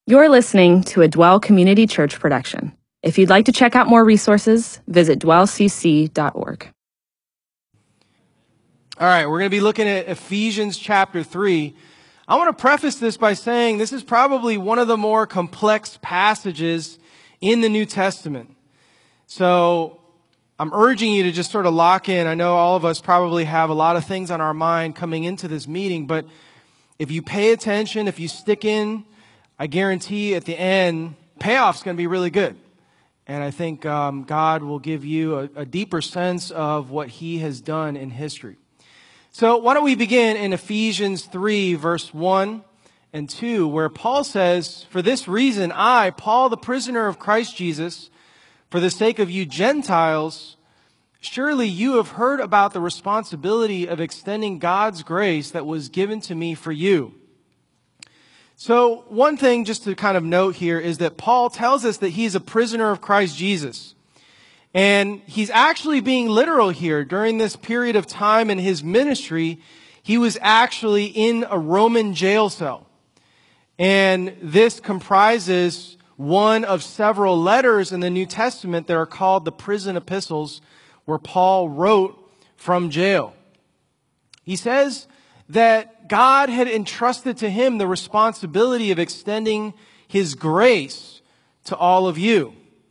You're listening to a Dwell Community Church production. If you'd like to check out more resources, visit dwellcc.org. All right, we're going to be looking at Ephesians chapter 3. I want to preface this by saying this is probably one of the more complex passages in the New Testament. So I'm urging you to just sort of lock in. I know all of us probably have a lot of things on our mind coming into this meeting, but if you pay attention, if you stick in, I guarantee at the end, payoff's going to be really good. And I think God will give you a deeper sense of what He has done in history. So why don't we begin in Ephesians 3, verse 1 and 2, where Paul says, "For this reason, I, Paul, the prisoner of Christ Jesus, for the sake of you Gentiles, surely you have heard about the responsibility of extending God's grace that was given to me for you." So one thing just to kind of note here is that Paul tells us that he's a prisoner of Christ Jesus. And he's actually being literal here. During this period of time in his ministry, he was actually in a Roman jail cell. And this comprises one of several letters in the New Testament that are called the prison epistles, where Paul wrote from jail. He says that God had entrusted to him the responsibility of extending His grace to all of you.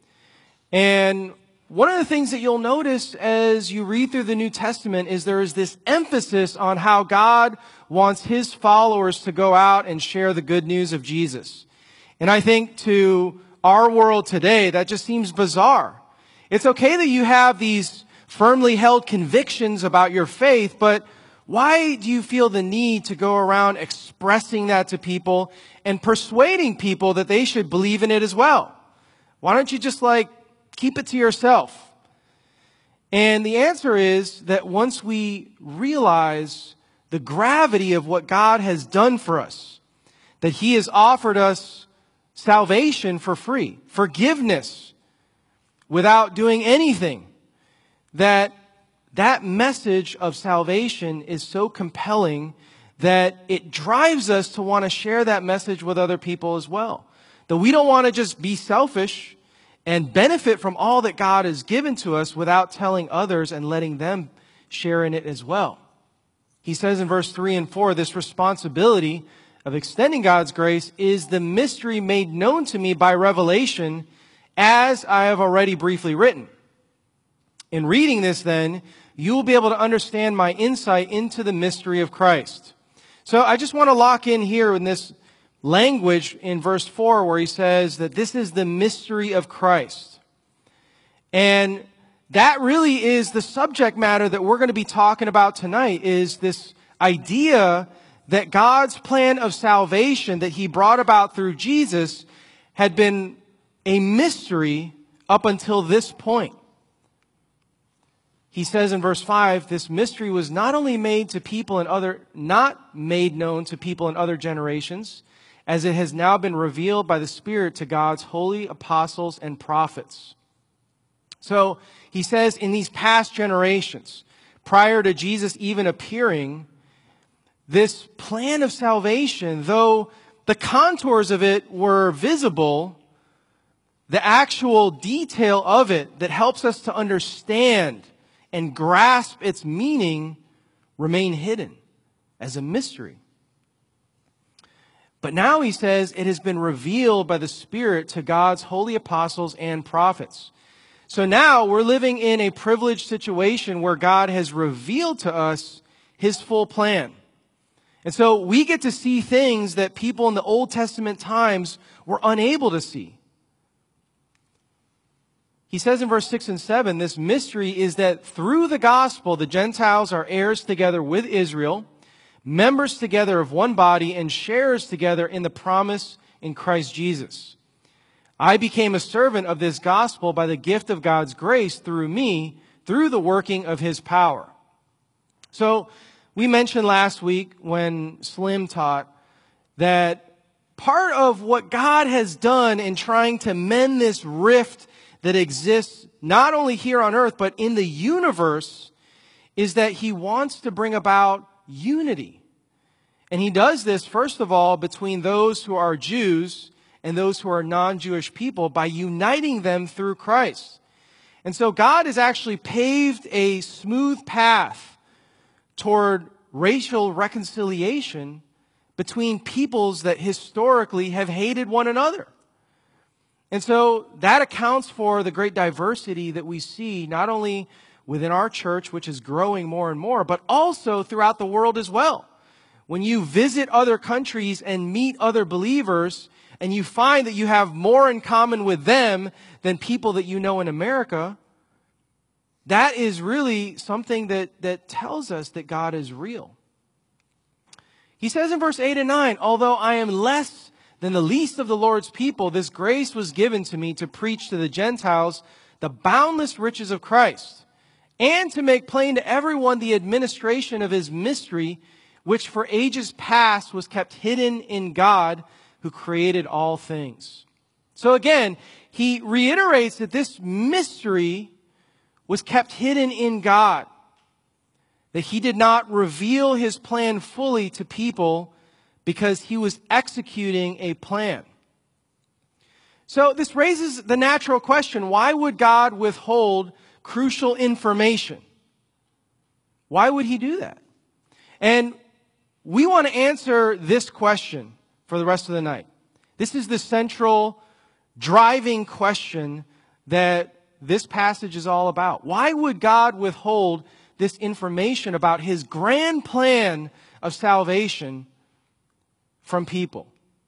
And one of the things that you'll notice as you read through the New Testament is there is this emphasis on how God wants His followers to go out and share the good news of Jesus. And I think to our world today, that just seems bizarre. It's okay that you have these firmly held convictions about your faith, but why do you feel the need to go around expressing that to people and persuading people that they should believe in it as well? Why don't you just keep it to yourself? And the answer is that once we realize the gravity of what God has done for us, that He has offered us salvation for free, forgiveness without doing anything, that message of salvation is so compelling that it drives us to want to share that message with other people as well. That we don't want to just be selfish and benefit from all that God has given to us without telling others and letting them share in it as well. He says in verse 3 and 4, this responsibility of extending God's grace is the mystery made known to me by revelation, as I have already briefly written. In reading this then, you will be able to understand my insight into the mystery of Christ. So I just want to lock in here in this language in verse 4 where he says that this is the mystery of Christ. And that really is the subject matter that we're going to be talking about tonight, is this idea that God's plan of salvation that He brought about through Jesus had been a mystery up until this point. He says in verse 5, this mystery was not only made to people not made known to people in other generations, as it has now been revealed by the Spirit to God's holy apostles and prophets. So he says in these past generations, prior to Jesus even appearing, this plan of salvation, though the contours of it were visible, the actual detail of it that helps us to understand and grasp its meaning remain hidden as a mystery. But now he says it has been revealed by the Spirit to God's holy apostles and prophets. So now we're living in a privileged situation where God has revealed to us His full plan. And so we get to see things that people in the Old Testament times were unable to see. He says in verse 6 and 7, this mystery is that through the gospel, the Gentiles are heirs together with Israel, members together of one body, and sharers together in the promise in Christ Jesus. I became a servant of this gospel by the gift of God's grace through me, through the working of His power. So we mentioned last week when Slim taught that part of what God has done in trying to mend this rift that exists not only here on earth, but in the universe, is that He wants to bring about unity. And He does this, first of all, between those who are Jews and those who are non-Jewish people by uniting them through Christ. And so God has actually paved a smooth path toward racial reconciliation between peoples that historically have hated one another. And so that accounts for the great diversity that we see not only within our church, which is growing more and more, but also throughout the world as well. When you visit other countries and meet other believers, and you find that you have more in common with them than people that you know in America, that is really something that tells us that God is real. He says in verse 8 and 9, although I am less than the least of the Lord's people, this grace was given to me to preach to the Gentiles the boundless riches of Christ, and to make plain to everyone the administration of his mystery, which for ages past was kept hidden in God, who created all things. So again, he reiterates that this mystery was kept hidden in God, that he did not reveal his plan fully to people because he was executing a plan. So this raises the natural question, why would God withhold crucial information? Why would he do that? And we want to answer this question for the rest of the night. This is the central driving question that this passage is all about. Why would God withhold this information about his grand plan of salvation from people?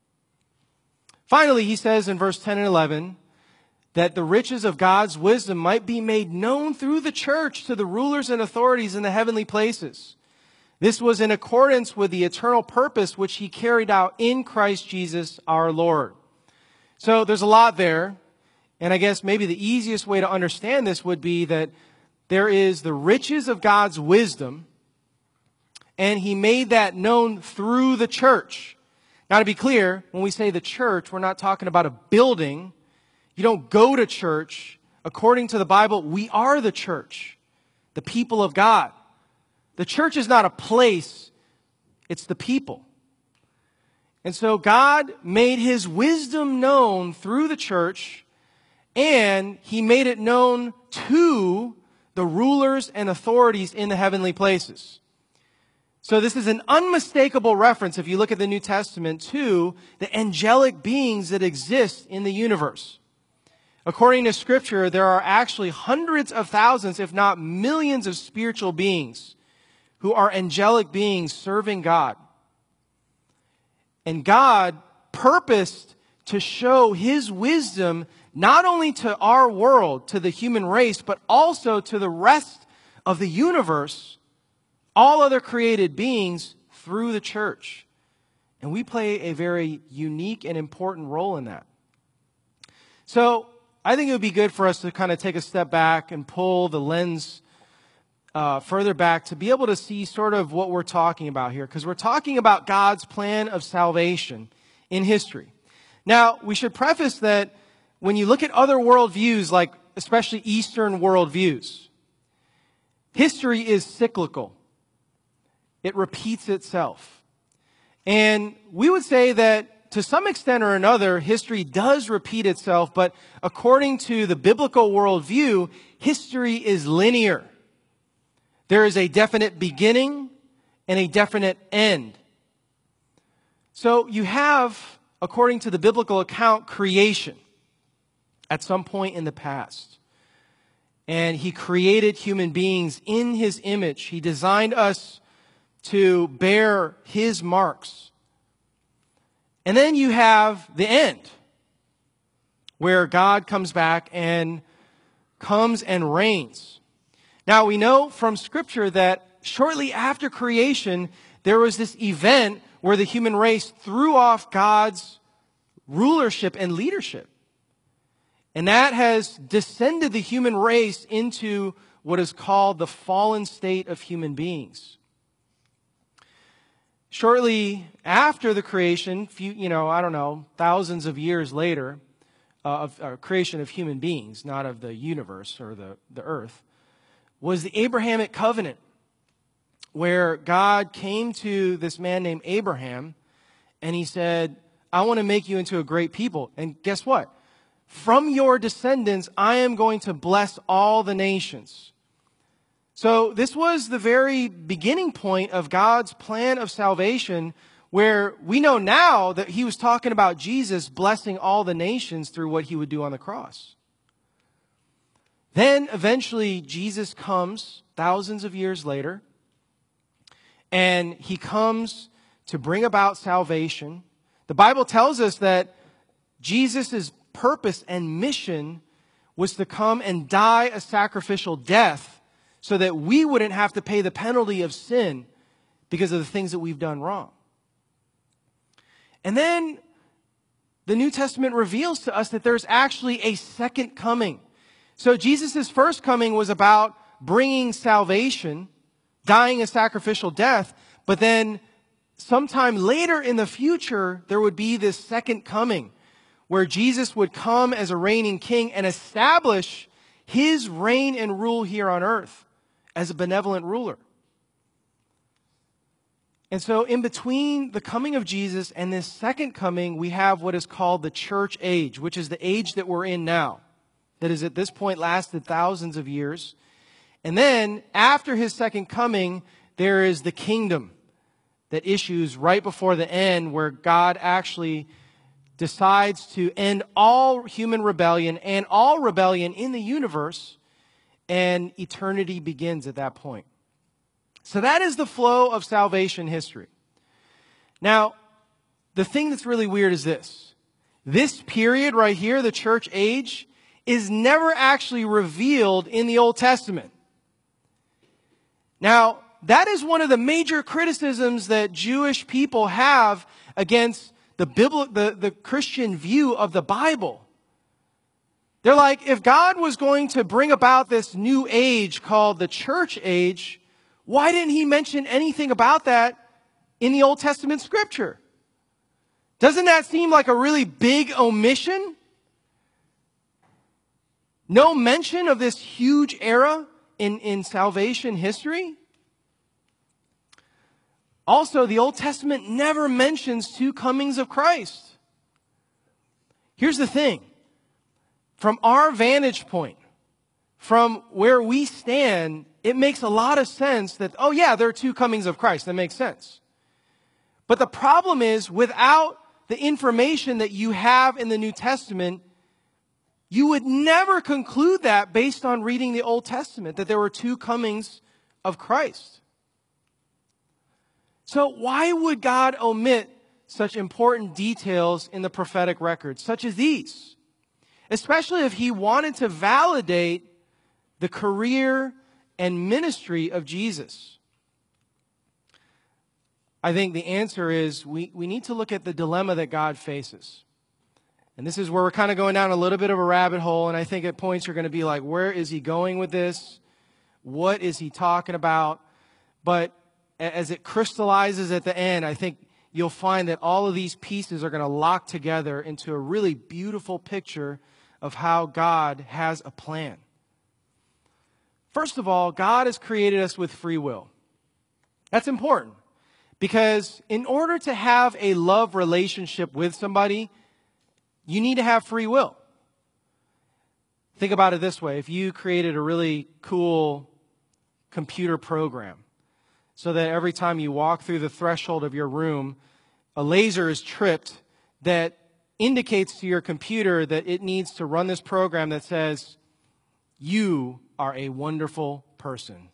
Finally, he says in verse 10 and 11 that the riches of God's wisdom might be made known through the church to the rulers and authorities in the heavenly places. This was in accordance with the eternal purpose which he carried out in Christ Jesus our Lord. So there's a lot there. And I guess maybe the easiest way to understand this would be that there is the riches of God's wisdom, and he made that known through the church. Now, to be clear, when we say the church, we're not talking about a building. You don't go to church. According to the Bible, we are the church, the people of God. The church is not a place, it's the people. And so God made his wisdom known through the church, and he made it known to the rulers and authorities in the heavenly places. So this is an unmistakable reference, if you look at the New Testament, to the angelic beings that exist in the universe. According to Scripture, there are actually hundreds of thousands, if not millions, of spiritual beings who are angelic beings serving God. And God purposed to show his wisdom not only to our world, to the human race, but also to the rest of the universe, all other created beings, through the church. And we play a very unique and important role in that. So I think it would be good for us to kind of take a step back and pull the lens further back to be able to see sort of what we're talking about here, because we're talking about God's plan of salvation in history. Now, we should preface that when you look at other worldviews, like especially Eastern worldviews, history is cyclical. It repeats itself. And we would say that to some extent or another, history does repeat itself, but according to the biblical worldview, history is linear. There is a definite beginning and a definite end. So you have, according to the biblical account, creation at some point in the past. And he created human beings in his image. He designed us to bear his marks. And then you have the end, where God comes back and comes and reigns. Now, we know from Scripture that shortly after creation, there was this event where the human race threw off God's rulership and leadership. And that has descended the human race into what is called the fallen state of human beings. Shortly after the creation, thousands of years later, of creation of human beings, not of the universe or the earth, was the Abrahamic covenant, where God came to this man named Abraham and he said, I want to make you into a great people. And guess what? From your descendants, I am going to bless all the nations. So this was the very beginning point of God's plan of salvation, where we know now that he was talking about Jesus blessing all the nations through what he would do on the cross. Then eventually Jesus comes thousands of years later, and he comes to bring about salvation. The Bible tells us that Jesus' purpose and mission was to come and die a sacrificial death so that we wouldn't have to pay the penalty of sin because of the things that we've done wrong. And then the New Testament reveals to us that there's actually a second coming. So Jesus' first coming was about bringing salvation, dying a sacrificial death, but then sometime later in the future, there would be this second coming where Jesus would come as a reigning king and establish his reign and rule here on earth as a benevolent ruler. And so in between the coming of Jesus and this second coming, we have what is called the church age, which is the age that we're in now. That is at this point lasted thousands of years. And then after his second coming, there is the kingdom that issues right before the end, where God actually decides to end all human rebellion and all rebellion in the universe, and eternity begins at that point. So that is the flow of salvation history. Now, the thing that's really weird is this. This period right here, the church age, is never actually revealed in the Old Testament. Now, that is one of the major criticisms that Jewish people have against the Christian view of the Bible. They're like, if God was going to bring about this new age called the church age, why didn't he mention anything about that in the Old Testament scripture? Doesn't that seem like a really big omission? No mention of this huge era in salvation history? Also, the Old Testament never mentions two comings of Christ. Here's the thing. From our vantage point, from where we stand, it makes a lot of sense that, oh yeah, there are two comings of Christ. That makes sense. But the problem is, without the information that you have in the New Testament, you would never conclude that based on reading the Old Testament, that there were two comings of Christ. So why would God omit such important details in the prophetic records, such as these? Especially if he wanted to validate the career and ministry of Jesus. I think the answer is we need to look at the dilemma that God faces. And this is where we're kind of going down a little bit of a rabbit hole, and I think at points you're going to be like, where is he going with this? What is he talking about? But as it crystallizes at the end, I think you'll find that all of these pieces are going to lock together into a really beautiful picture of how God has a plan. First of all, God has created us with free will. That's important because in order to have a love relationship with somebody, you need to have free will. Think about it this way. If you created a really cool computer program so that every time you walk through the threshold of your room, a laser is tripped that indicates to your computer that it needs to run this program that says, you are a wonderful person.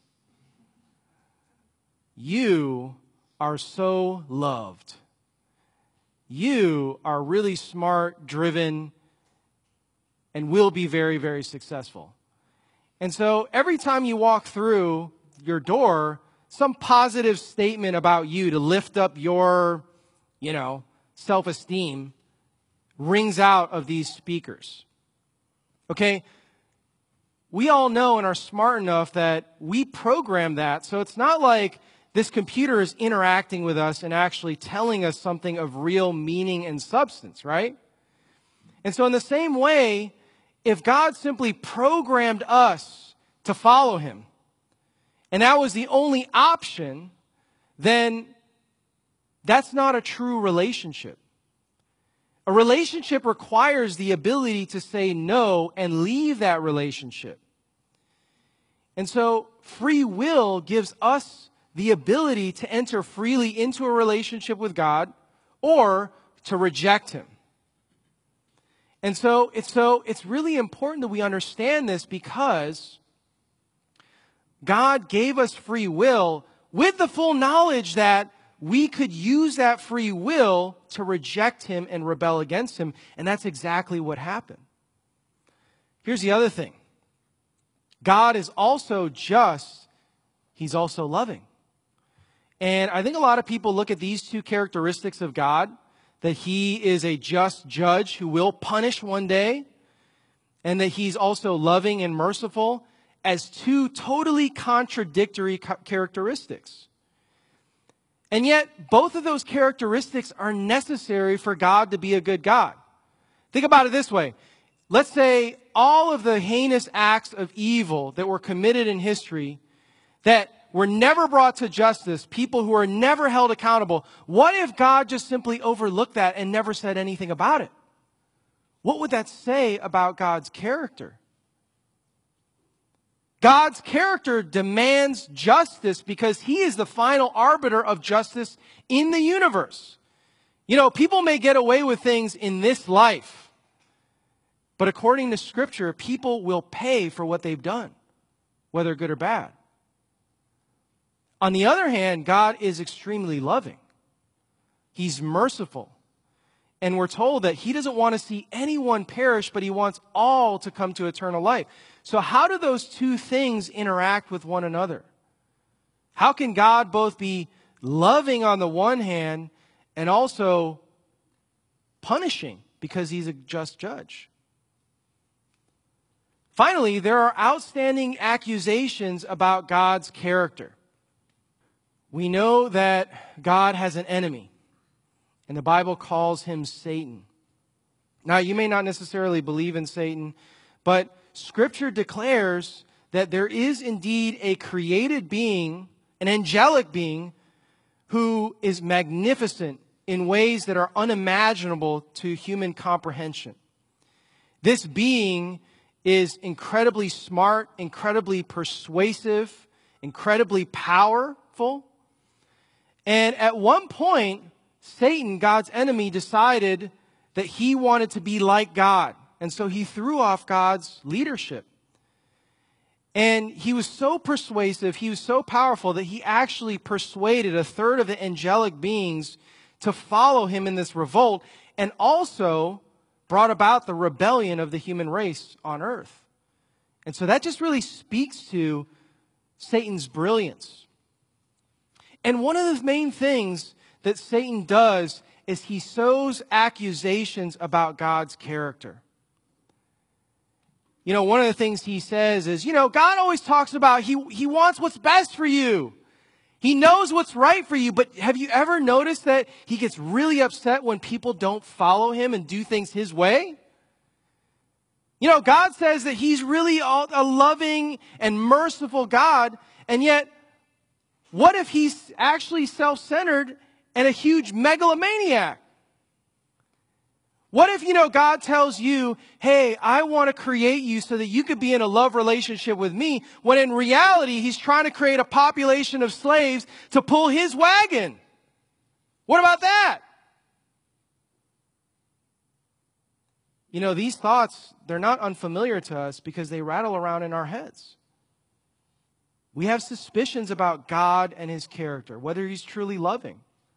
You are so loved. You are really smart, driven, and will be very, very successful. And so every time you walk through your door, some positive statement about you to lift up your, self-esteem rings out of these speakers. Okay? We all know and are smart enough that we program that, so it's not like this computer is interacting with us and actually telling us something of real meaning and substance, right? And so in the same way, if God simply programmed us to follow him, and that was the only option, then that's not a true relationship. A relationship requires the ability to say no and leave that relationship. And so free will gives us the ability to enter freely into a relationship with God or to reject him. And so it's really important that we understand this, because God gave us free will with the full knowledge that we could use that free will to reject him and rebel against him. And that's exactly what happened. Here's the other thing. God is also just. He's also loving. And I think a lot of people look at these two characteristics of God, that he is a just judge who will punish one day, and that he's also loving and merciful, as two totally contradictory characteristics. And yet, both of those characteristics are necessary for God to be a good God. Think about it this way. Let's say all of the heinous acts of evil that were committed in history that were never brought to justice, people who are never held accountable. What if God just simply overlooked that and never said anything about it? What would that say about God's character? God's character demands justice because he is the final arbiter of justice in the universe. You know, people may get away with things in this life, but according to Scripture, people will pay for what they've done, whether good or bad. On the other hand, God is extremely loving. He's merciful. And we're told that he doesn't want to see anyone perish, but he wants all to come to eternal life. So how do those two things interact with one another? How can God both be loving on the one hand and also punishing because he's a just judge? Finally, there are outstanding accusations about God's character. We know that God has an enemy, and the Bible calls him Satan. Now, you may not necessarily believe in Satan, but Scripture declares that there is indeed a created being, an angelic being, who is magnificent in ways that are unimaginable to human comprehension. This being is incredibly smart, incredibly persuasive, incredibly powerful. And at one point, Satan, God's enemy, decided that he wanted to be like God. And so he threw off God's leadership. And he was so persuasive, he was so powerful, that he actually persuaded a third of the angelic beings to follow him in this revolt, and also brought about the rebellion of the human race on earth. And so that just really speaks to Satan's brilliance. And one of the main things that Satan does is he sows accusations about God's character. You know, one of the things he says is, God always talks about he wants what's best for you. He knows what's right for you, but have you ever noticed that he gets really upset when people don't follow him and do things his way? God says that he's really a loving and merciful God, and yet, what if he's actually self-centered and a huge megalomaniac? What if, God tells you, hey, I want to create you so that you could be in a love relationship with me, when in reality, he's trying to create a population of slaves to pull his wagon? What about that? These thoughts, they're not unfamiliar to us because they rattle around in our heads. We have suspicions about God and his character, whether he's truly loving.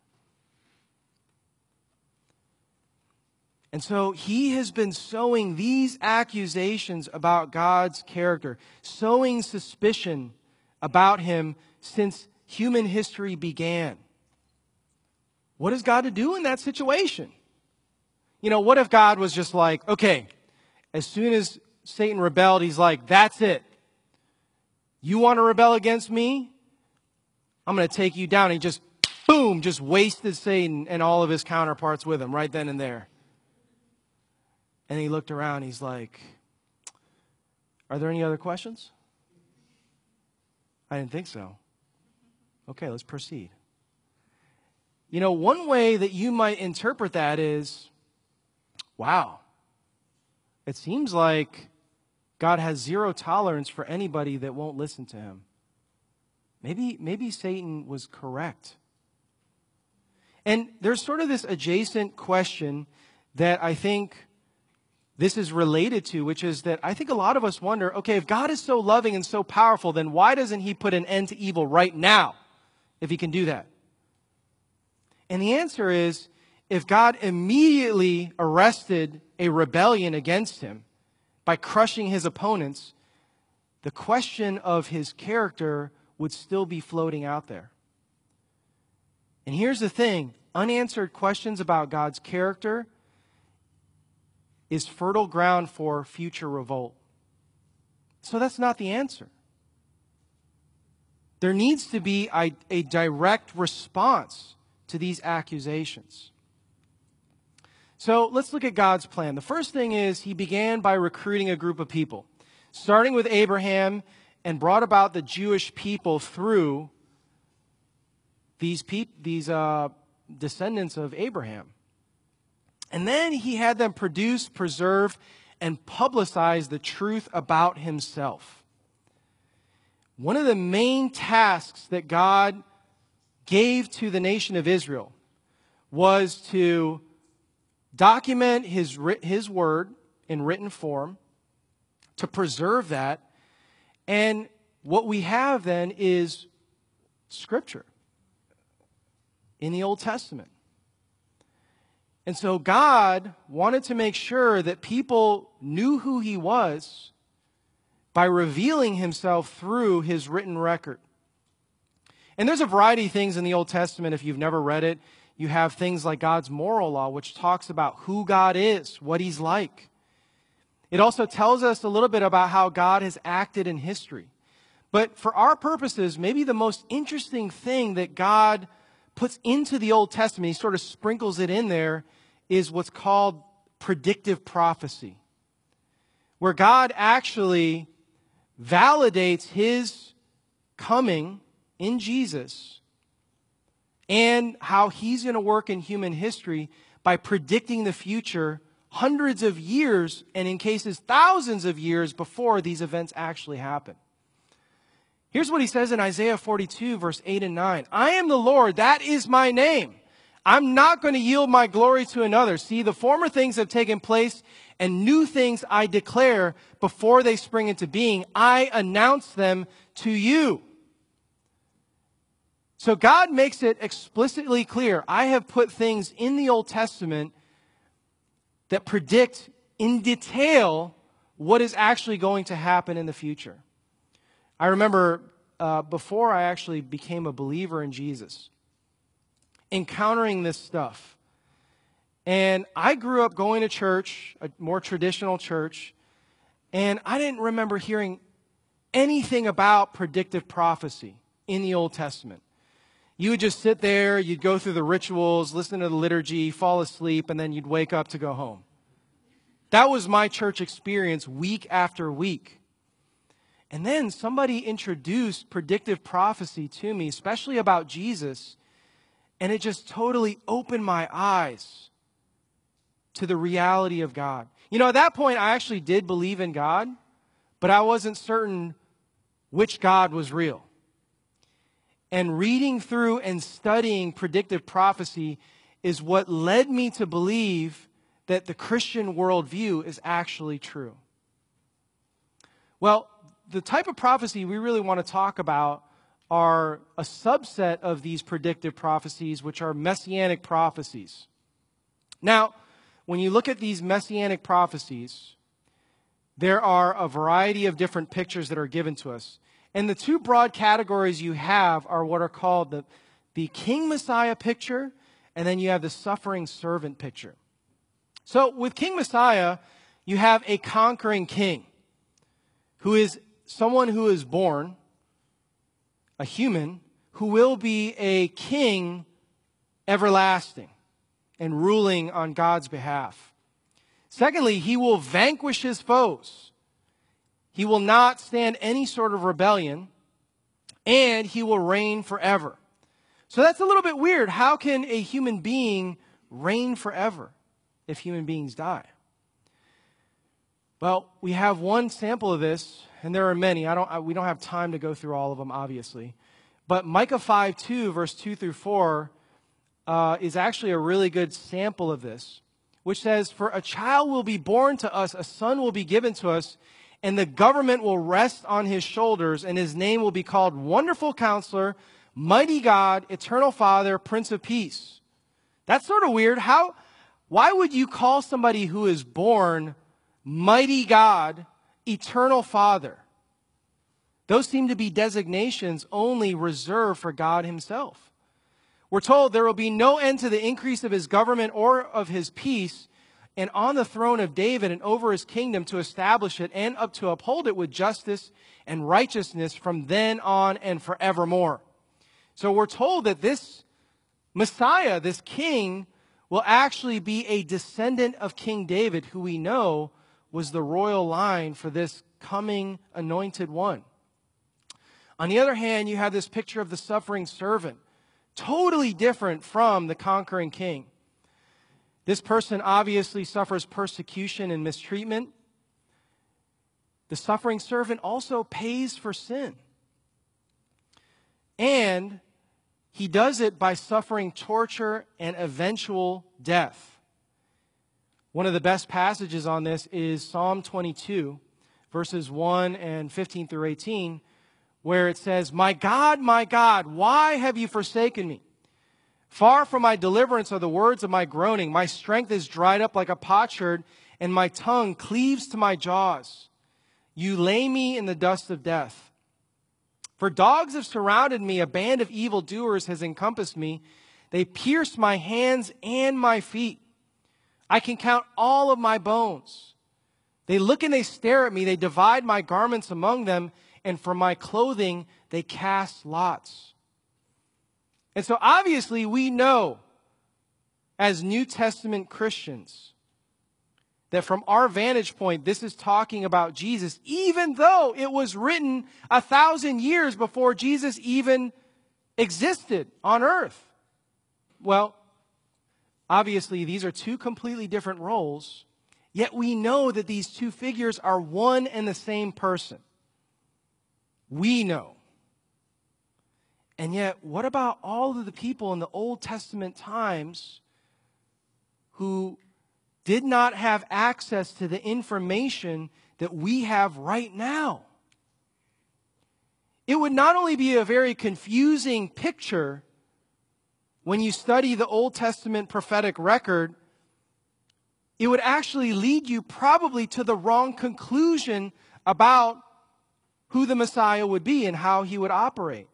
And so he has been sowing these accusations about God's character, sowing suspicion about him since human history began. What is God to do in that situation? What if God was just like, okay, as soon as Satan rebelled, he's like, that's it. You want to rebel against me? I'm going to take you down. And he just, boom, just wasted Satan and all of his counterparts with him right then and there. And he looked around, he's like, are there any other questions? I didn't think so. Okay, let's proceed. One way that you might interpret that is, Wow. It seems like God has zero tolerance for anybody that won't listen to him. Maybe Satan was correct. And there's sort of this adjacent question that I think this is related to, which is that I think a lot of us wonder, okay, if God is so loving and so powerful, then why doesn't he put an end to evil right now, if he can do that? And the answer is, if God immediately arrested a rebellion against him by crushing his opponents, the question of his character would still be floating out there. And here's the thing, unanswered questions about God's character is fertile ground for future revolt. So that's not the answer. There needs to be a direct response to these accusations. So let's look at God's plan. The first thing is he began by recruiting a group of people, starting with Abraham, and brought about the Jewish people through these descendants of Abraham. And then he had them produce, preserve, and publicize the truth about himself. One of the main tasks that God gave to the nation of Israel was to document his word in written form, to preserve that. And what we have then is Scripture in the Old Testament. And so God wanted to make sure that people knew who he was by revealing himself through his written record. And there's a variety of things in the Old Testament. If you've never read it, you have things like God's moral law, which talks about who God is, what he's like. It also tells us a little bit about how God has acted in history. But for our purposes, maybe the most interesting thing that God puts into the Old Testament, he sort of sprinkles it in there, is what's called predictive prophecy, where God actually validates his coming in Jesus and how he's going to work in human history by predicting the future hundreds of years, and in cases thousands of years before these events actually happen. Here's what he says in Isaiah 42, verse 8 and 9. I am the Lord, that is my name. I'm not going to yield my glory to another. See, the former things have taken place, and new things I declare before they spring into being. I announce them to you. So God makes it explicitly clear. I have put things in the Old Testament that predict in detail what is actually going to happen in the future. I remember before I actually became a believer in Jesus, encountering this stuff. And I grew up going to church, a more traditional church, and I didn't remember hearing anything about predictive prophecy in the Old Testament. You would just sit there, you'd go through the rituals, listen to the liturgy, fall asleep, and then you'd wake up to go home. That was my church experience week after week. And then somebody introduced predictive prophecy to me, especially about Jesus, and it just totally opened my eyes to the reality of God. You know, at that point, I actually did believe in God, but I wasn't certain which God was real. And reading through and studying predictive prophecy is what led me to believe that the Christian worldview is actually true. Well, the type of prophecy we really want to talk about are a subset of these predictive prophecies, which are messianic prophecies. Now, when you look at these messianic prophecies, there are a variety of different pictures that are given to us. And the two broad categories you have are what are called the King Messiah picture, and then you have the suffering servant picture. So with King Messiah, you have a conquering king who is someone who is born, a human, who will be a king everlasting and ruling on God's behalf. Secondly, he will vanquish his foes. He will not stand any sort of rebellion, and he will reign forever. So that's a little bit weird. How can a human being reign forever? if human beings die. Well, we have one sample of this, and there are many. We don't have time to go through all of them, obviously. But Micah 5:2, verse 2 through 4, is actually a really good sample of this, which says, "For a child will be born to us, a son will be given to us, and the government will rest on his shoulders, and his name will be called Wonderful Counselor, Mighty God, Eternal Father, Prince of Peace." That's sort of weird. Why would you call somebody who is born Mighty God, Eternal Father? Those seem to be designations only reserved for God himself. We're told there will be no end to the increase of his government or of his peace, and on the throne of David and over his kingdom to establish it and up to uphold it with justice and righteousness from then on and forevermore. So we're told that this Messiah, this king, will actually be a descendant of King David, who we know was the royal line for this coming anointed one. On the other hand, you have this picture of the suffering servant, totally different from the conquering king. This person obviously suffers persecution and mistreatment. The suffering servant also pays for sin. And he does it by suffering torture and eventual death. One of the best passages on this is Psalm 22, verses 1 and 15 through 18, where it says, my God, why have you forsaken me? Far from my deliverance are the words of my groaning. My strength is dried up like a potsherd, and my tongue cleaves to my jaws. You lay me in the dust of death. For dogs have surrounded me, a band of evildoers has encompassed me. They pierce my hands and my feet. I can count all of my bones. They look and they stare at me. They divide my garments among them, and for my clothing they cast lots. And so obviously we know as New Testament Christians that from our vantage point, this is talking about Jesus, even though it was written 1,000 years before Jesus even existed on earth. Well, obviously these are two completely different roles, yet we know that these two figures are one and the same person. We know. And yet, what about all of the people in the Old Testament times who did not have access to the information that we have right now? It would not only be a very confusing picture when you study the Old Testament prophetic record, it would actually lead you probably to the wrong conclusion about who the Messiah would be and how he would operate.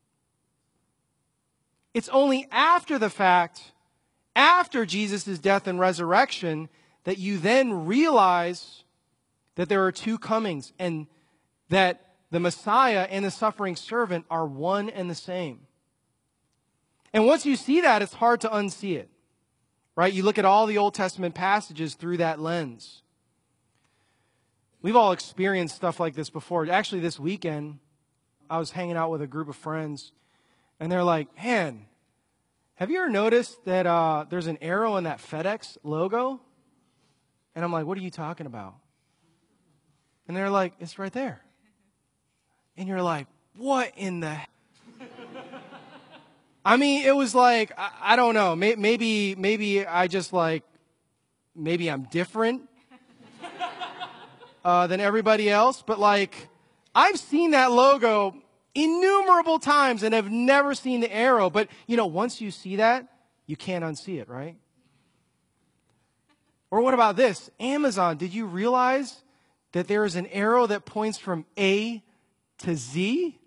It's only after the fact, after Jesus' death and resurrection, that you then realize that there are two comings and that the Messiah and the suffering servant are one and the same. And once you see that, it's hard to unsee it, right? You look at all the Old Testament passages through that lens. We've all experienced stuff like this before. Actually, this weekend, I was hanging out with a group of friends, and they're like, man, have you ever noticed that there's an arrow in that FedEx logo? And I'm like, what are you talking about? And they're like, it's right there. And you're like, what in the... I mean, it was like, I don't know. Maybe I just like, maybe I'm different than everybody else. But like, I've seen that logo innumerable times and have never seen the arrow. But, you know, once you see that, you can't unsee it, right? Or what about this? Amazon, did you realize that there is an arrow that points from A to Z?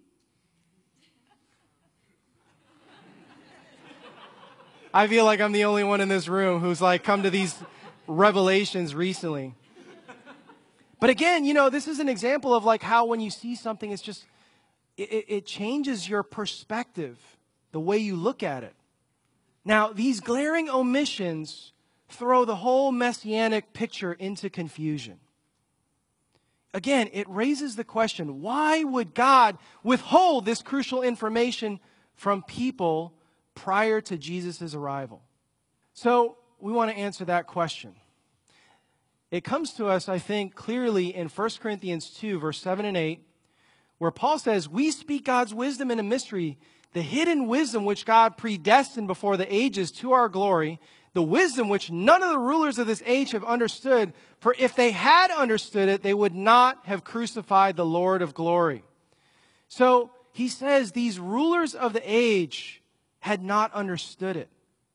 I feel like I'm the only one in this room who's like come to these revelations recently. But again, you know, this is an example of like how when you see something, it's just, it changes your perspective, the way you look at it. Now, these glaring omissions throw the whole messianic picture into confusion. Again, it raises the question, why would God withhold this crucial information from people prior to Jesus' arrival? So we want to answer that question? It comes to us, I think, clearly in 1 Corinthians 2, verse 7 and 8, where Paul says, we speak God's wisdom in a mystery, the hidden wisdom which God predestined before the ages to our glory, the wisdom which none of the rulers of this age have understood, for if they had understood it, they would not have crucified the Lord of glory. So he says these rulers of the age had not understood it.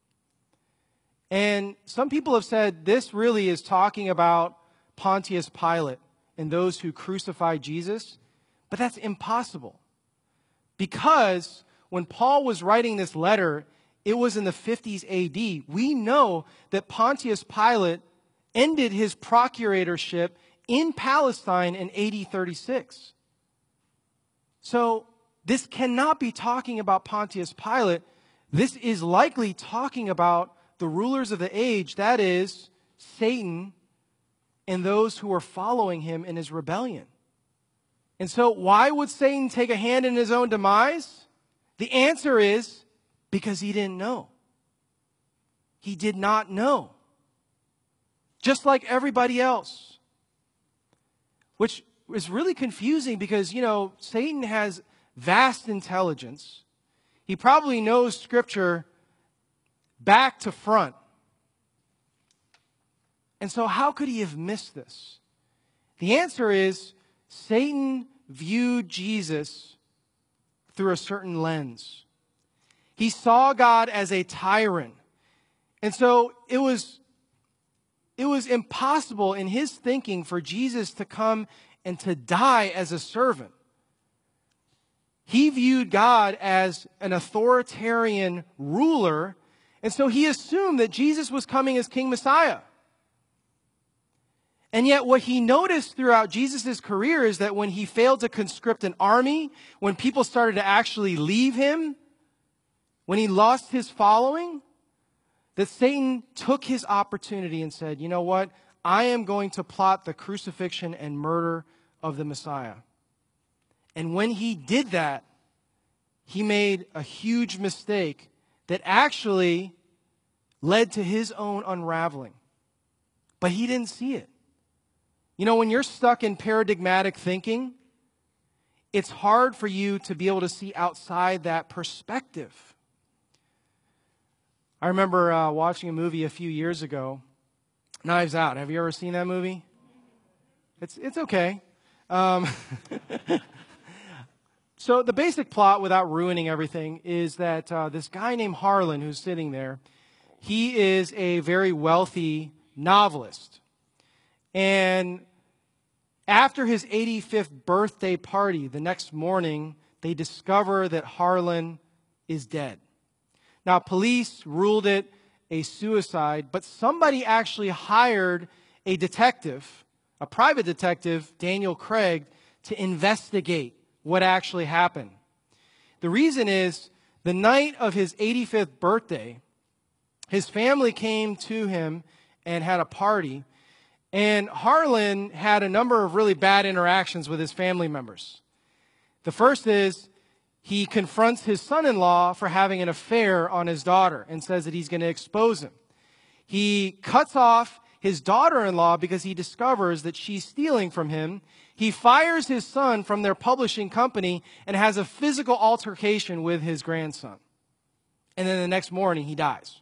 And some people have said this really is talking about Pontius Pilate and those who crucified Jesus, but that's impossible. Because when Paul was writing this letter, it was in the 50s AD. We know that Pontius Pilate ended his procuratorship in Palestine in AD 36. So this cannot be talking about Pontius Pilate. This is likely talking about the rulers of the age, that is, Satan and those who are following him in his rebellion. And so why would Satan take a hand in his own demise? The answer is because he didn't know. He did not know. Just like everybody else. Which is really confusing because, Satan has vast intelligence. He probably knows Scripture back to front. And so how could he have missed this? The answer is Satan viewed Jesus through a certain lens. He saw God as a tyrant. And so it was impossible in his thinking for Jesus to come and to die as a servant. He viewed God as an authoritarian ruler, and so he assumed that Jesus was coming as King Messiah. And yet what he noticed throughout Jesus' career is that when he failed to conscript an army, when people started to actually leave him, when he lost his following, that Satan took his opportunity and said, you know what? I am going to plot the crucifixion and murder of the Messiah. And when he did that, he made a huge mistake that actually led to his own unraveling. But he didn't see it. When you're stuck in paradigmatic thinking, it's hard for you to be able to see outside that perspective. I remember watching a movie a few years ago, Knives Out. Have you ever seen that movie? It's okay. So the basic plot, without ruining everything, is that this guy named Harlan, who's sitting there, he is a very wealthy novelist. And after his 85th birthday party, the next morning, they discover that Harlan is dead. Now, police ruled it a suicide, but somebody actually hired a detective, a private detective, Daniel Craig, to investigate what actually happened. The reason is, the night of his 85th birthday, his family came to him and had a party, and Harlan had a number of really bad interactions with his family members. The first is, he confronts his son-in-law for having an affair on his daughter and says that he's going to expose him. He cuts off his daughter-in-law because he discovers that she's stealing from him. He fires his son from their publishing company and has a physical altercation with his grandson. And then the next morning, he dies.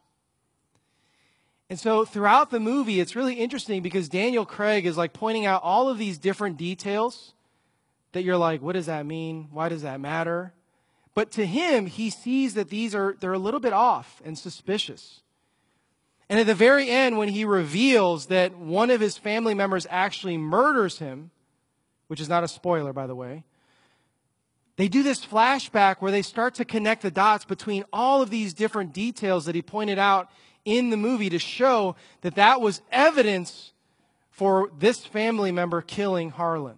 And so throughout the movie, it's really interesting because Daniel Craig is like pointing out all of these different details that you're like, what does that mean? Why does that matter? But to him, he sees that they're a little bit off and suspicious. And at the very end, when he reveals that one of his family members actually murders him, which is not a spoiler, by the way, they do this flashback where they start to connect the dots between all of these different details that he pointed out in the movie to show that that was evidence for this family member killing Harlan.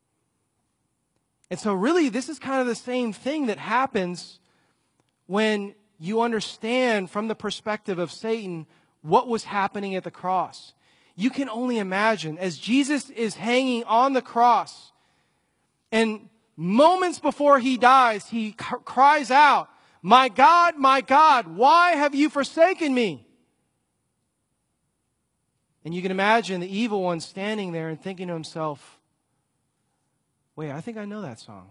And so really, this is kind of the same thing that happens when you understand from the perspective of Satan what was happening at the cross. You can only imagine as Jesus is hanging on the cross, and moments before he dies, he cries out, my God, why have you forsaken me?" And you can imagine the evil one standing there and thinking to himself, wait, I think I know that song.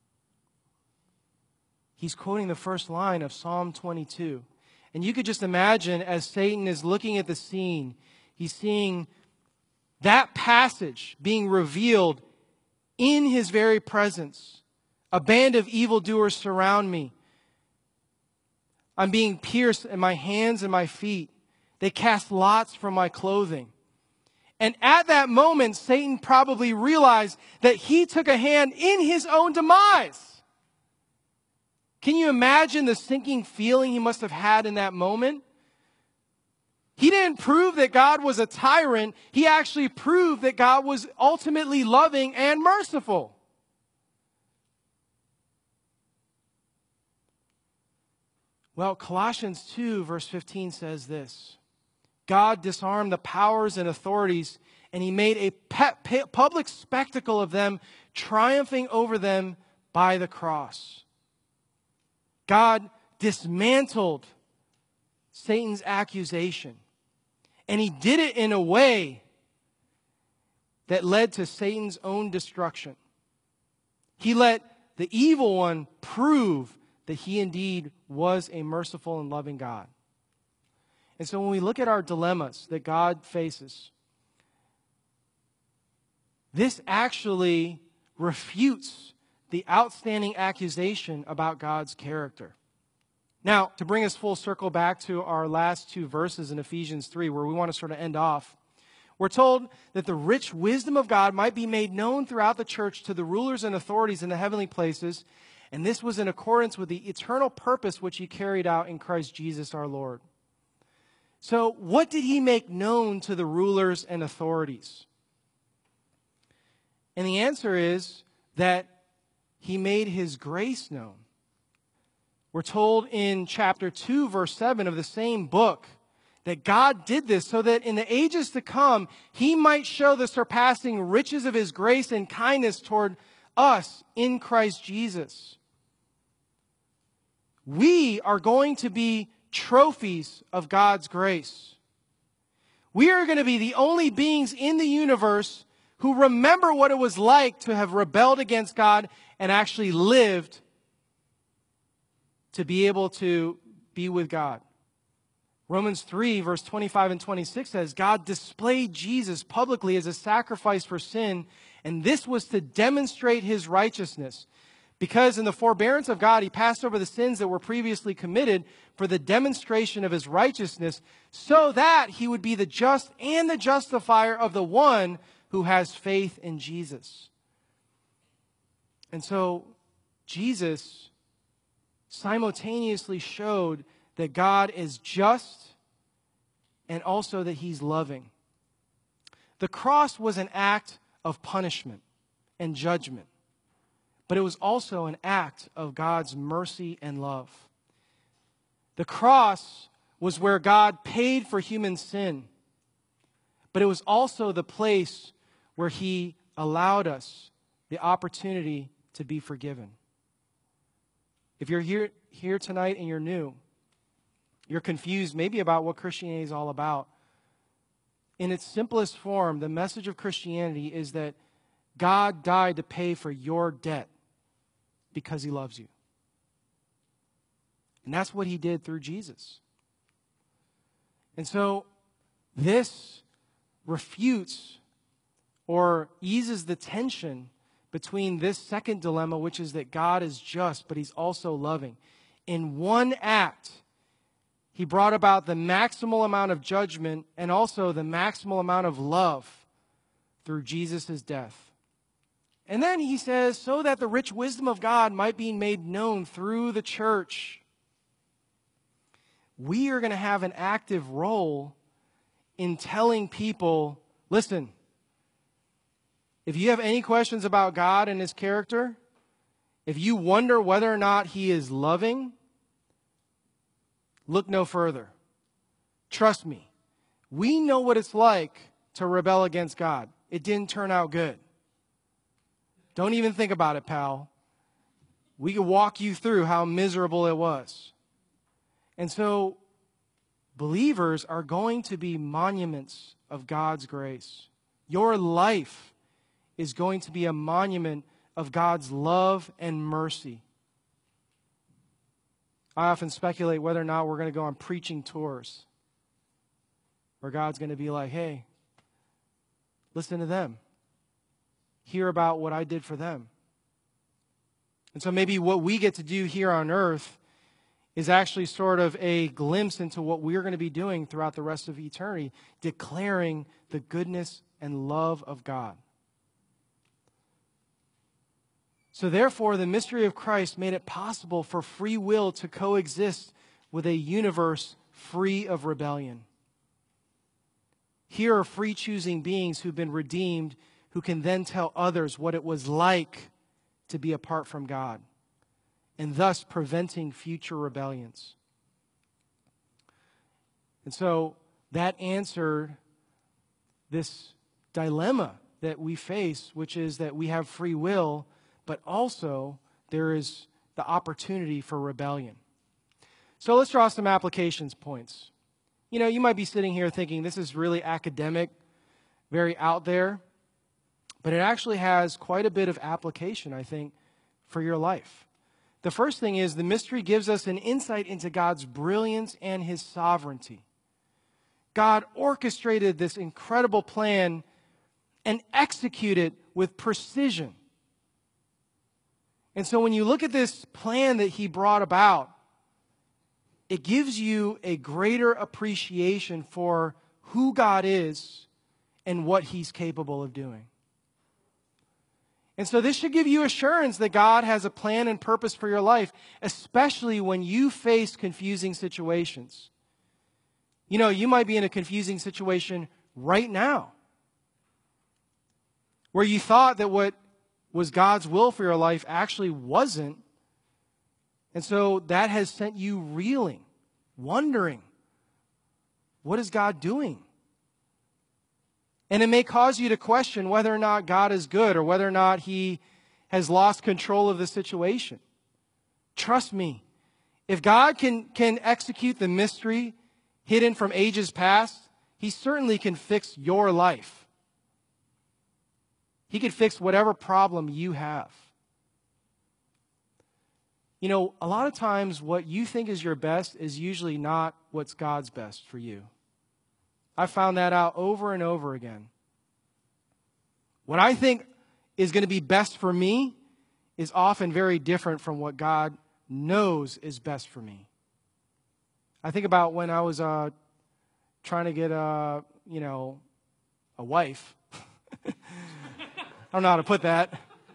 He's quoting the first line of Psalm 22. And you could just imagine as Satan is looking at the scene, he's seeing that passage being revealed in his very presence. A band of evildoers surround me. I'm being pierced in my hands and my feet. They cast lots for my clothing. And at that moment, Satan probably realized that he took a hand in his own demise. Can you imagine the sinking feeling he must have had in that moment? He didn't prove that God was a tyrant. He actually proved that God was ultimately loving and merciful. Well, Colossians 2, verse 15 says this. God disarmed the powers and authorities, and he made a public spectacle of them, triumphing over them by the cross. God dismantled Satan's accusation, and he did it in a way that led to Satan's own destruction. He let the evil one prove that he indeed was a merciful and loving God. And so when we look at our dilemmas that God faces, this actually refutes the outstanding accusation about God's character. Now, to bring us full circle back to our last two verses in Ephesians 3, where we want to sort of end off, we're told that the rich wisdom of God might be made known throughout the church to the rulers and authorities in the heavenly places, and this was in accordance with the eternal purpose which he carried out in Christ Jesus our Lord. So, what did he make known to the rulers and authorities? And the answer is that he made his grace known. We're told in chapter 2, verse 7 of the same book, that God did this so that in the ages to come, he might show the surpassing riches of his grace and kindness toward us in Christ Jesus. We are going to be trophies of God's grace. We are going to be the only beings in the universe who remember what it was like to have rebelled against God and actually lived to be able to be with God. Romans 3, verse 25 and 26 says, God displayed Jesus publicly as a sacrifice for sin, and this was to demonstrate his righteousness. Because in the forbearance of God, he passed over the sins that were previously committed for the demonstration of his righteousness, so that he would be the just and the justifier of the one who has faith in Jesus. And so, Jesus simultaneously showed that God is just and also that he's loving. The cross was an act of punishment and judgment, but it was also an act of God's mercy and love. The cross was where God paid for human sin, but it was also the place where he allowed us the opportunity to be forgiven. If you're here tonight and you're new, you're confused maybe about what Christianity is all about. In its simplest form, the message of Christianity is that God died to pay for your debt because he loves you. And that's what he did through Jesus. And so this refutes or eases the tension between this second dilemma, which is that God is just, but he's also loving. In one act, he brought about the maximal amount of judgment and also the maximal amount of love through Jesus' death. And then he says, so that the rich wisdom of God might be made known through the church. We are going to have an active role in telling people, listen, if you have any questions about God and his character, if you wonder whether or not he is loving, look no further. Trust me. We know what it's like to rebel against God. It didn't turn out good. Don't even think about it, pal. We can walk you through how miserable it was. And so, believers are going to be monuments of God's grace. Your life is going to be a monument of God's love and mercy. I often speculate whether or not we're going to go on preaching tours where God's going to be like, hey, listen to them. Hear about what I did for them. And so maybe what we get to do here on earth is actually sort of a glimpse into what we're going to be doing throughout the rest of eternity, declaring the goodness and love of God. So therefore, the mystery of Christ made it possible for free will to coexist with a universe free of rebellion. Here are free-choosing beings who've been redeemed, who can then tell others what it was like to be apart from God, and thus preventing future rebellions. And so that answered this dilemma that we face, which is that we have free will, but also there is the opportunity for rebellion. So let's draw some applications points. You know, you might be sitting here thinking this is really academic, very out there, but it actually has quite a bit of application, I think, for your life. The first thing is the mystery gives us an insight into God's brilliance and His sovereignty. God orchestrated this incredible plan and executed with precision. And so when you look at this plan that He brought about, it gives you a greater appreciation for who God is and what He's capable of doing. And so this should give you assurance that God has a plan and purpose for your life, especially when you face confusing situations. You know, you might be in a confusing situation right now, where you thought that what was God's will for your life actually wasn't. And so that has sent you reeling, wondering, what is God doing? And it may cause you to question whether or not God is good or whether or not He has lost control of the situation. Trust me, if God can execute the mystery hidden from ages past, He certainly can fix your life. He can fix whatever problem you have. You know, a lot of times what you think is your best is usually not what's God's best for you. I found that out over and over again. What I think is going to be best for me is often very different from what God knows is best for me. I think about when I was trying to get a wife. I don't know how to put that.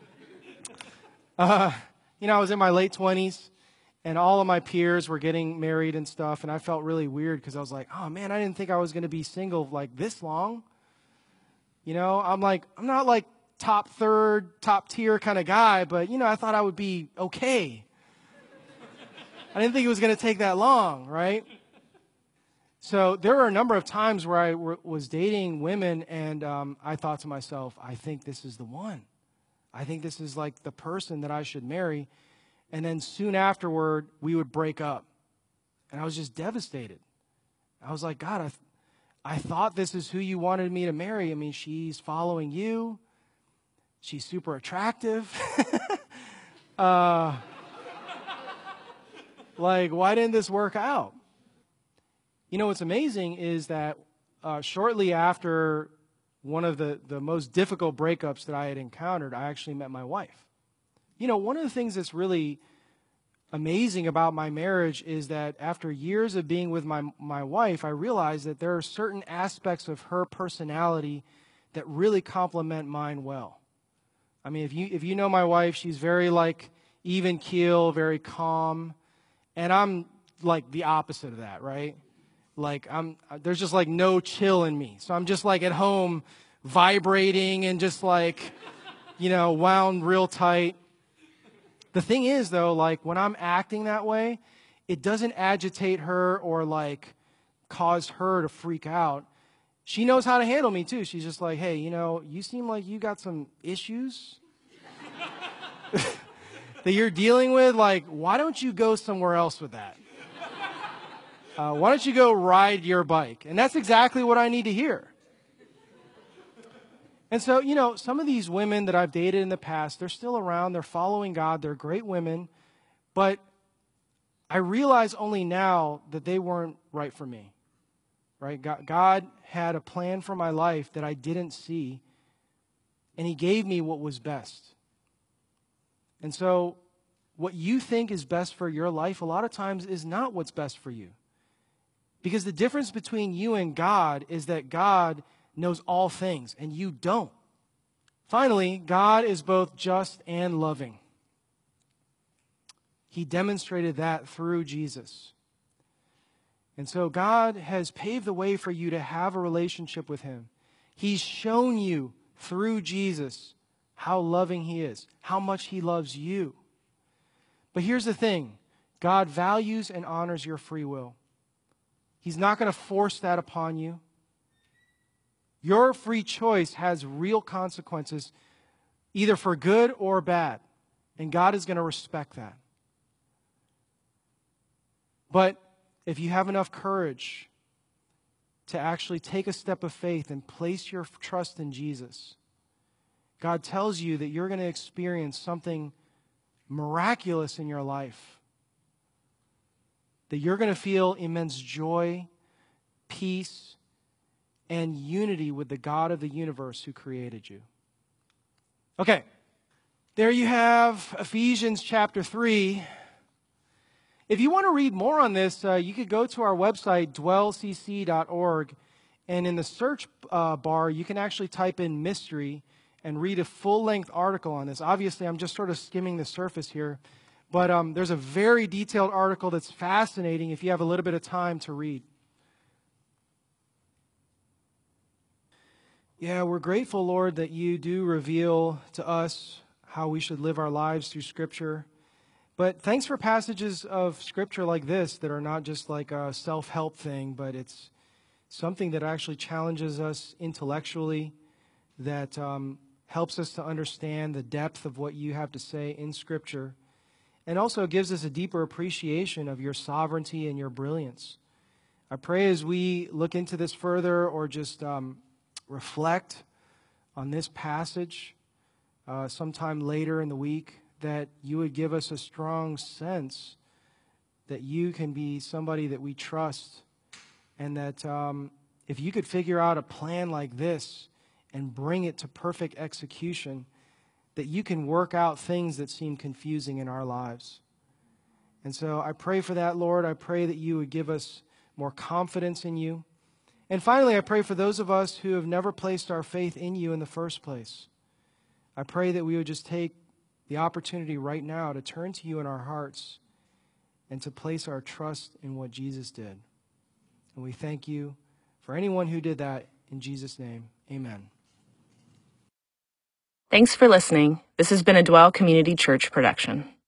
I was in my late 20s, and all of my peers were getting married and stuff, and I felt really weird because I was like, oh, man, I didn't think I was going to be single like this long. You know, I'm not like top third, top tier kind of guy, but, I thought I would be okay. I didn't think it was going to take that long, right? So there were a number of times where I was dating women, and I thought to myself, I think this is the one. I think this is like the person that I should marry. And then soon afterward, we would break up. And I was just devastated. I was like, God, I thought this is who you wanted me to marry. I mean, she's following you. She's super attractive. Why didn't this work out? You know, what's amazing is that shortly after one of the most difficult breakups that I had encountered, I actually met my wife. You know, one of the things that's really amazing about my marriage is that after years of being with my wife, I realized that there are certain aspects of her personality that really complement mine well. I mean, if you know my wife, she's very even keel, very calm, and I'm like the opposite of that, right? There's just no chill in me. So I'm just at home vibrating and just wound real tight. The thing is, though, when I'm acting that way, it doesn't agitate her or cause her to freak out. She knows how to handle me too. She's just hey, you seem like you got some issues that you're dealing with. Why don't you go somewhere else with that? Why don't you go ride your bike? And that's exactly what I need to hear. And so, some of these women that I've dated in the past, they're still around, they're following God, they're great women, but I realize only now that they weren't right for me, right? God had a plan for my life that I didn't see, and He gave me what was best. And so, what you think is best for your life, a lot of times is not what's best for you. Because the difference between you and God is that God knows all things, and you don't. Finally, God is both just and loving. He demonstrated that through Jesus. And so God has paved the way for you to have a relationship with Him. He's shown you through Jesus how loving He is, how much He loves you. But here's the thing, God values and honors your free will. He's not going to force that upon you. Your free choice has real consequences, either for good or bad. And God is going to respect that. But if you have enough courage to actually take a step of faith and place your trust in Jesus, God tells you that you're going to experience something miraculous in your life. That you're going to feel immense joy, peace, and unity with the God of the universe who created you. Okay, there you have Ephesians chapter 3. If you want to read more on this, you could go to our website, dwellcc.org, and in the search bar, you can actually type in mystery and read a full-length article on this. Obviously, I'm just sort of skimming the surface here, but there's a very detailed article that's fascinating if you have a little bit of time to read. Yeah, we're grateful, Lord, that you do reveal to us how we should live our lives through Scripture. But thanks for passages of Scripture like this that are not just like a self-help thing, but it's something that actually challenges us intellectually, that helps us to understand the depth of what you have to say in Scripture, and also gives us a deeper appreciation of your sovereignty and your brilliance. I pray as we look into this further or just reflect on this passage sometime later in the week, that you would give us a strong sense that you can be somebody that we trust, and that if you could figure out a plan like this and bring it to perfect execution, that you can work out things that seem confusing in our lives. And so I pray for that, Lord. I pray that you would give us more confidence in you. And finally, I pray for those of us who have never placed our faith in you in the first place. I pray that we would just take the opportunity right now to turn to you in our hearts and to place our trust in what Jesus did. And we thank you for anyone who did that. In Jesus' name, amen. Thanks for listening. This has been a Dwell Community Church production.